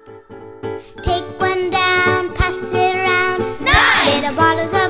Take one down, pass it around. 9 little bottles